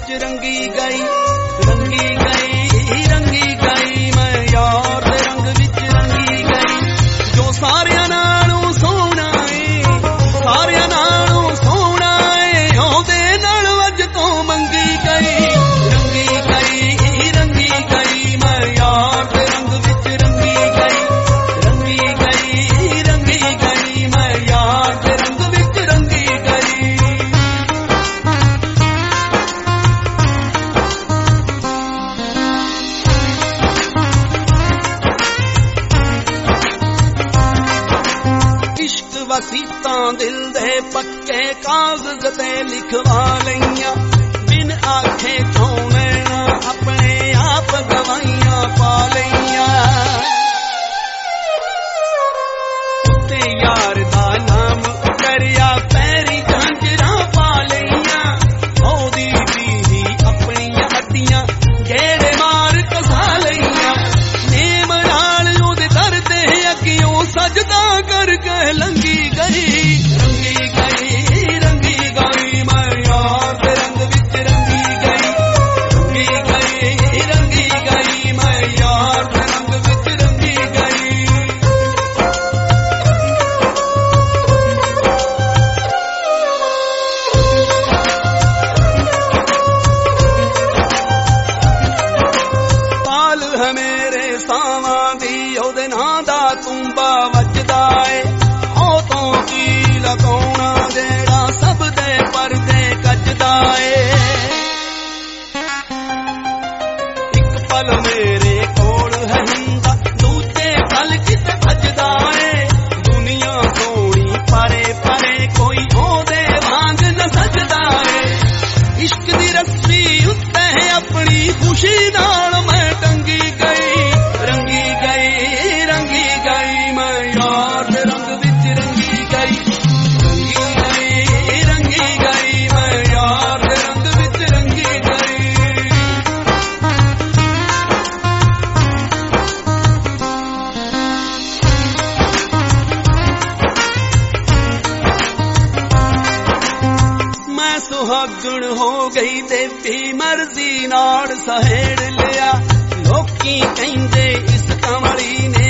ਵਿੱਚ ਰੰਗੀ ਗਈ, ਰੰਗੀ ਗਈ, ਰੰਗੀ ਗਈ, ਮੈਂ ਯਾਰ ਦੇ ਰੰਗ ਵਿੱਚ ਰੰਗੀ ਗਈ। ਜੋ ਸਾਰਿਆਂ ਨਾਲੋਂ ਸੋਹਣਾ ਏ, ਸਾਰਿਆਂ ਨਾਲੋਂ ਸੋਹਣਾ ਏ, ਉਹਦੇ ਨਾਲ ਅੱਜ ਤੋਂ ਮੰਗੀ ਗਈ, ਰੰਗੀ ਗਈ, ਰੰਗੀ ਗਈ, ਮੈਂ ਯਾਰ ਦੇ ਰੰਗ ਵਿੱਚ ਰੰਗੀ ਗਈ, ਰੰਗੀ ਗਈ, ਰੰਗੀ ਗਈ, ਮੈਂ ਯਾਰ ਦੇ ਰੰਗ ਵਿੱਚ ਰੰਗੀ ਗਈ। इश्क वसीतां दिल दे पक्के कागज ते लिखवा लईयां, बिन आखे थों नैना अपने आप गवाइयां पा लईयां। उत्ते यार दा नाम उतरिया पैरी झांजरां पा लईयां, ओदी बीवी अपनियां हड्डियां गेड़े मार कसा लईयां। नेम नाल ओदे दर ते अगियों सजदा करके लंगी गई, रंगी गई, रंगी गई, मैं यार दे रंग विच रंगी गई, रंगी गई, रंगी गई, मैं यार दे रंग विच रंगी गई। पाल है मेरे सावां दी, ओदे नां दा तुंबा वजदा ए, ओ तो की लगाउणा जेड़ा सब दे परदे कजदा ए। इक पल मेरे कोल है हुंदा, दूजे पल किते भजदा ए। दुनिया सोहणी परे परे कोई ओदे वांग न सजदा ए। इश्क दी रस्सी उत्ते अपनी खुशी नाल मैं टंगी गई, रंगी गई, रंगी गई, मैं यार दे रंग विच रंगी गई, रंगी गई, रंगी गई, मैं यार दे रंग विच रंगी गई। मैं सुहागण हो गई देवी मर्जी नाल सहेड़ लिया, लोकी कहंदे इस कमली ने